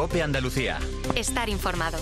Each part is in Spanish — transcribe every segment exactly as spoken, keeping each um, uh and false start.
COPE Andalucía. Estar informado.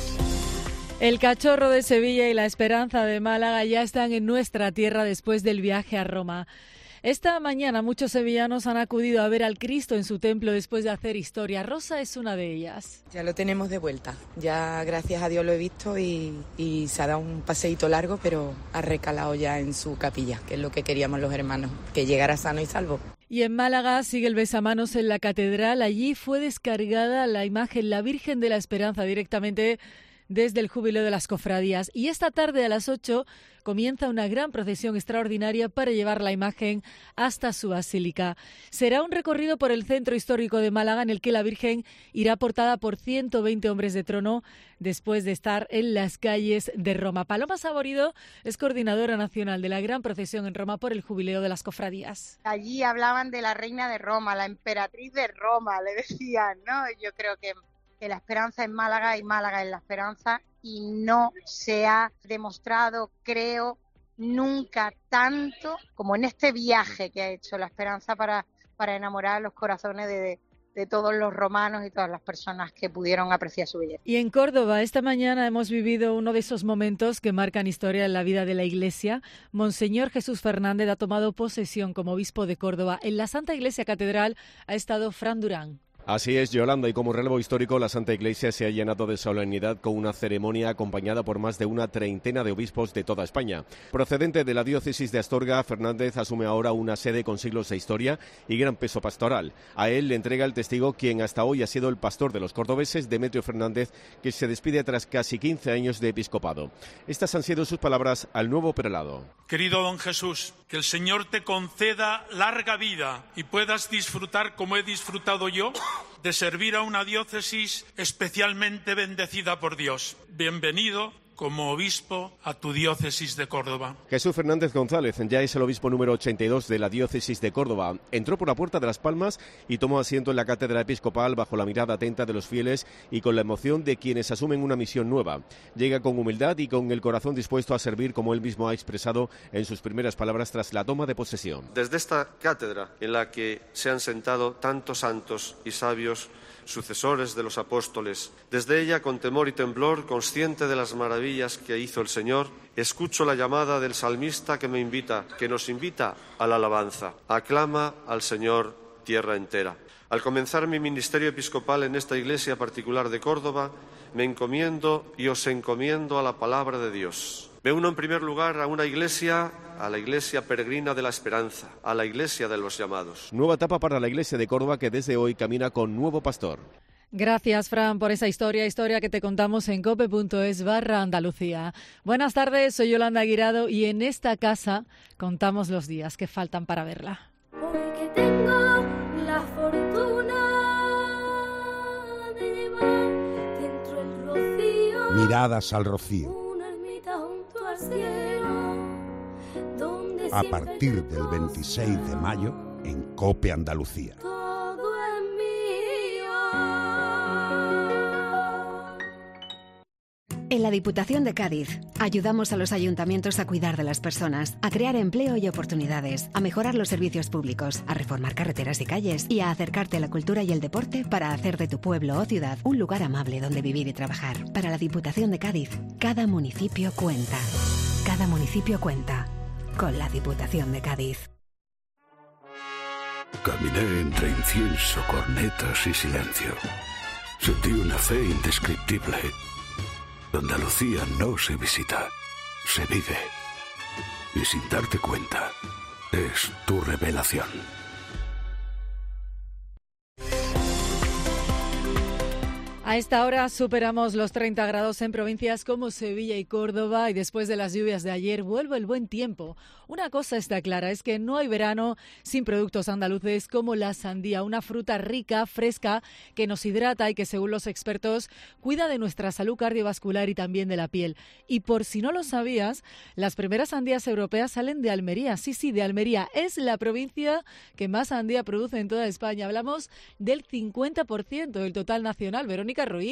El Cachorro de Sevilla y la Esperanza de Málaga ya están en nuestra tierra después del viaje a Roma. Esta mañana muchos sevillanos han acudido a ver al Cristo en su templo después de hacer historia. Rosa es una de ellas. Ya lo tenemos de vuelta. Ya gracias a Dios lo he visto y, y se ha dado un paseíto largo, pero ha recalado ya en su capilla, que es lo que queríamos los hermanos, que llegara sano y salvo. Y en Málaga sigue el besamanos en la catedral. Allí fue descargada la imagen, la Virgen de la Esperanza, directamente desde el Jubileo de las Cofradías. Y esta tarde a las ocho comienza una gran procesión extraordinaria para llevar la imagen hasta su basílica. Será un recorrido por el centro histórico de Málaga en el que la Virgen irá portada por ciento veinte hombres de trono después de estar en las calles de Roma. Paloma Saborido es coordinadora nacional de la gran procesión en Roma por el Jubileo de las Cofradías. Allí hablaban de la reina de Roma, la emperatriz de Roma, le decían, ¿no? Yo creo que que la esperanza en Málaga y Málaga en la esperanza, y no se ha demostrado, creo, nunca tanto como en este viaje que ha hecho la esperanza para, para enamorar los corazones de, de, de todos los romanos y todas las personas que pudieron apreciar su belleza. Y en Córdoba, esta mañana hemos vivido uno de esos momentos que marcan historia en la vida de la Iglesia. Monseñor Jesús Fernández ha tomado posesión como obispo de Córdoba. En la Santa Iglesia Catedral ha estado Fran Durán. Así es, Yolanda, y como relevo histórico, la Santa Iglesia se ha llenado de solemnidad con una ceremonia acompañada por más de una treintena de obispos de toda España. Procedente de la diócesis de Astorga, Fernández asume ahora una sede con siglos de historia y gran peso pastoral. A él le entrega el testigo quien hasta hoy ha sido el pastor de los cordobeses, Demetrio Fernández, que se despide tras casi quince años de episcopado. Estas han sido sus palabras al nuevo prelado. Querido don Jesús, que el Señor te conceda larga vida y puedas disfrutar como he disfrutado yo de servir a una diócesis especialmente bendecida por Dios. Bienvenido como obispo a tu diócesis de Córdoba. Jesús Fernández González ya es el obispo número ochenta y dos de la diócesis de Córdoba. Entró por la puerta de Las Palmas y tomó asiento en la cátedra episcopal bajo la mirada atenta de los fieles y con la emoción de quienes asumen una misión nueva. Llega con humildad y con el corazón dispuesto a servir, como él mismo ha expresado en sus primeras palabras tras la toma de posesión. Desde esta cátedra en la que se han sentado tantos santos y sabios sucesores de los apóstoles, desde ella, con temor y temblor, consciente de las maravillas que hizo el Señor, escucho la llamada del salmista que me invita, que nos invita a la alabanza. Aclama al Señor tierra entera. Al comenzar mi ministerio episcopal en esta iglesia particular de Córdoba, me encomiendo y os encomiendo a la palabra de Dios. Me uno en primer lugar a una iglesia, a la Iglesia Peregrina de la Esperanza, a la Iglesia de los Llamados. Nueva etapa para la Iglesia de Córdoba, que desde hoy camina con nuevo pastor. Gracias, Fran, por esa historia, historia que te contamos en cope.es barra Andalucía. Buenas tardes, soy Yolanda Guirado y en esta casa contamos los días que faltan para verla. Hoy que tengo la fortuna de llevar dentro el rocío. Miradas al rocío. A partir del veintiséis de mayo en COPE Andalucía. Todo es mío. En la Diputación de Cádiz ayudamos a los ayuntamientos a cuidar de las personas, a crear empleo y oportunidades, a mejorar los servicios públicos, a reformar carreteras y calles y a acercarte a la cultura y el deporte para hacer de tu pueblo o ciudad un lugar amable donde vivir y trabajar. Para la Diputación de Cádiz, cada municipio cuenta. Cada municipio cuenta. Con la Diputación de Cádiz. Caminé entre incienso, cornetas y silencio. Sentí una fe indescriptible. Andalucía no se visita, se vive. Y sin darte cuenta, es tu revelación. A esta hora superamos los treinta grados en provincias como Sevilla y Córdoba y después de las lluvias de ayer vuelve el buen tiempo. Una cosa está clara, es que no hay verano sin productos andaluces como la sandía, una fruta rica, fresca, que nos hidrata y que según los expertos cuida de nuestra salud cardiovascular y también de la piel. Y por si no lo sabías, las primeras sandías europeas salen de Almería. Sí, sí, de Almería. Es la provincia que más sandía produce en toda España. Hablamos del cincuenta por ciento del total nacional. Verónica Ruiz.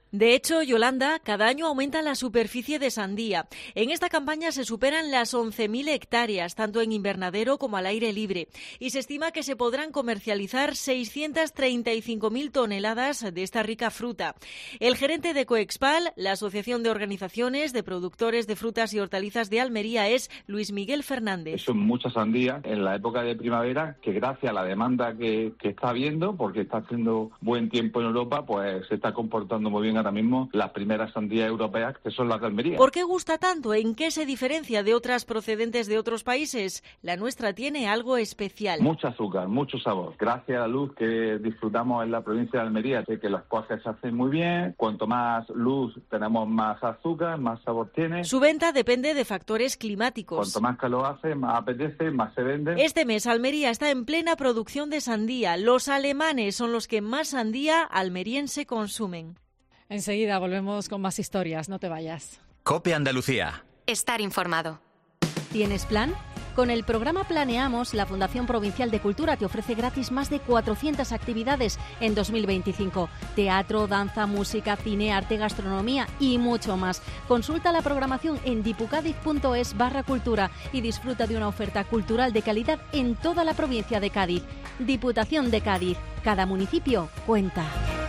De hecho, Yolanda, cada año aumenta la superficie de sandía. En esta campaña se superan las once mil hectáreas, tanto en invernadero como al aire libre. Y se estima que se podrán comercializar seiscientas treinta y cinco mil toneladas de esta rica fruta. El gerente de Coexpal, la Asociación de Organizaciones de Productores de Frutas y Hortalizas de Almería, es Luis Miguel Fernández. Son muchas sandías en la época de primavera que, gracias a la demanda que, que está habiendo, porque está haciendo buen tiempo en Europa, pues se está comportando muy bien ahora mismo las primeras sandías europeas, que son las de Almería. ¿Por qué gusta tanto? ¿En qué se diferencia de otras procedentes de otros países? La nuestra tiene algo especial. Mucho azúcar, mucho sabor. Gracias a la luz que disfrutamos en la provincia de Almería, sé que las cosas se hacen muy bien. Cuanto más luz tenemos, más azúcar, más sabor tiene. Su venta depende de factores climáticos. Cuanto más calor hace, más apetece, más se vende. Este mes Almería está en plena producción de sandía. Los alemanes son los que más sandía almeriense consumen. Enseguida volvemos con más historias, no te vayas. COPE Andalucía. Estar informado. ¿Tienes plan? Con el programa Planeamos, la Fundación Provincial de Cultura te ofrece gratis más de cuatrocientas actividades en dos mil veinticinco. Teatro, danza, música, cine, arte, gastronomía y mucho más. Consulta la programación en dipucadiz.es barra cultura y disfruta de una oferta cultural de calidad en toda la provincia de Cádiz. Diputación de Cádiz. Cada municipio cuenta.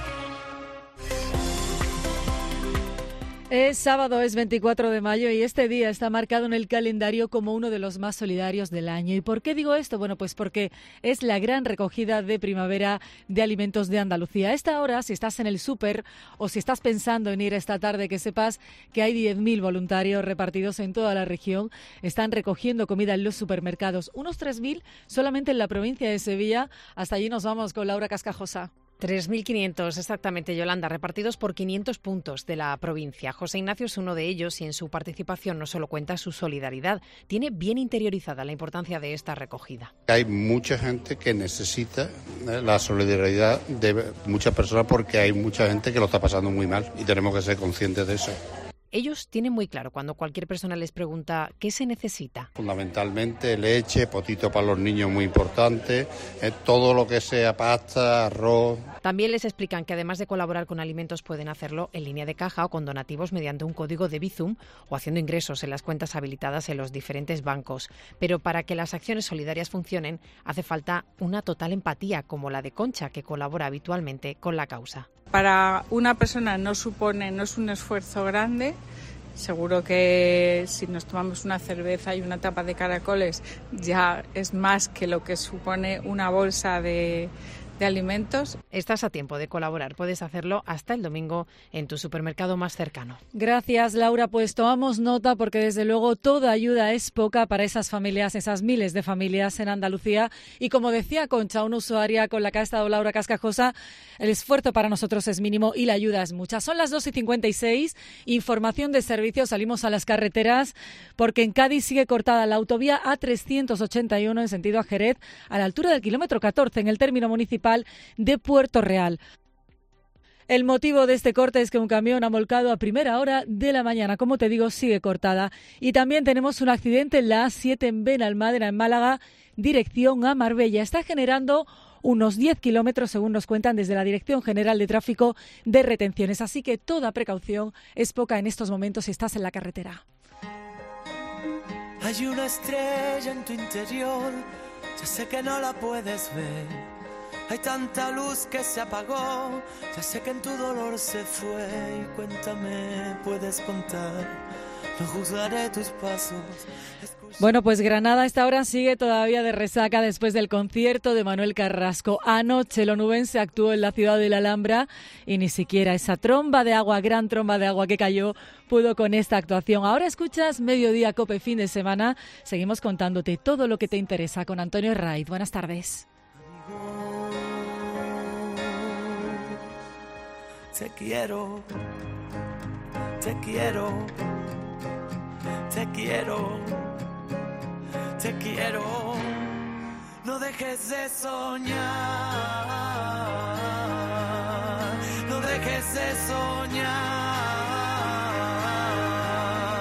Es sábado, es veinticuatro de mayo y este día está marcado en el calendario como uno de los más solidarios del año. ¿Y por qué digo esto? Bueno, pues porque es la gran recogida de primavera de alimentos de Andalucía. A esta hora, si estás en el súper o si estás pensando en ir esta tarde, que sepas que hay diez mil voluntarios repartidos en toda la región. Están recogiendo comida en los supermercados. Unos tres mil solamente en la provincia de Sevilla. Hasta allí nos vamos con Laura Cascajosa. tres mil quinientos exactamente, Yolanda, repartidos por quinientos puntos de la provincia. José Ignacio es uno de ellos y en su participación no solo cuenta su solidaridad, tiene bien interiorizada la importancia de esta recogida. Hay mucha gente que necesita la solidaridad de muchas personas porque hay mucha gente que lo está pasando muy mal y tenemos que ser conscientes de eso. Ellos tienen muy claro cuando cualquier persona les pregunta qué se necesita. Fundamentalmente leche, potito para los niños muy importante, eh, todo lo que sea pasta, arroz. También les explican que además de colaborar con alimentos pueden hacerlo en línea de caja o con donativos mediante un código de Bizum o haciendo ingresos en las cuentas habilitadas en los diferentes bancos. Pero para que las acciones solidarias funcionen hace falta una total empatía como la de Concha, que colabora habitualmente con la causa. Para una persona no supone, no es un esfuerzo grande. Seguro que si nos tomamos una cerveza y una tapa de caracoles ya es más que lo que supone una bolsa de, de alimentos. Estás a tiempo de colaborar. Puedes hacerlo hasta el domingo en tu supermercado más cercano. Gracias, Laura. Pues tomamos nota porque desde luego toda ayuda es poca para esas familias, esas miles de familias en Andalucía. Y como decía Concha, una usuaria con la que ha estado Laura Cascajosa, el esfuerzo para nosotros es mínimo y la ayuda es mucha. Son las dos y cincuenta y seis. Información de servicio. Salimos a las carreteras porque en Cádiz sigue cortada la autovía A trescientos ochenta y uno en sentido a Jerez, a la altura del kilómetro catorce en el término municipal de Puerto Real. El motivo de este corte es que un camión ha volcado a primera hora de la mañana. Como te digo, sigue cortada. Y también tenemos un accidente en la A siete en Benalmádena, en Málaga, dirección a Marbella. Está generando unos diez kilómetros, según nos cuentan desde la Dirección General de Tráfico, de retenciones. Así que toda precaución es poca en estos momentos si estás en la carretera. Hay una estrella en tu interior, ya sé que no la puedes ver. Hay tanta luz que se apagó, ya sé que en tu dolor se fue. Y cuéntame, puedes contar, no juzgaré tus pasos. Bueno, pues Granada a esta hora sigue todavía de resaca después del concierto de Manuel Carrasco. Anoche el onubense actuó en la ciudad de la Alhambra y ni siquiera esa tromba de agua, gran tromba de agua que cayó, pudo con esta actuación. Ahora escuchas Mediodía Cope fin de semana. Seguimos contándote todo lo que te interesa con Antonio Herraiz. Buenas tardes. Te quiero, te quiero, te quiero, te quiero. No dejes de soñar, no dejes de soñar.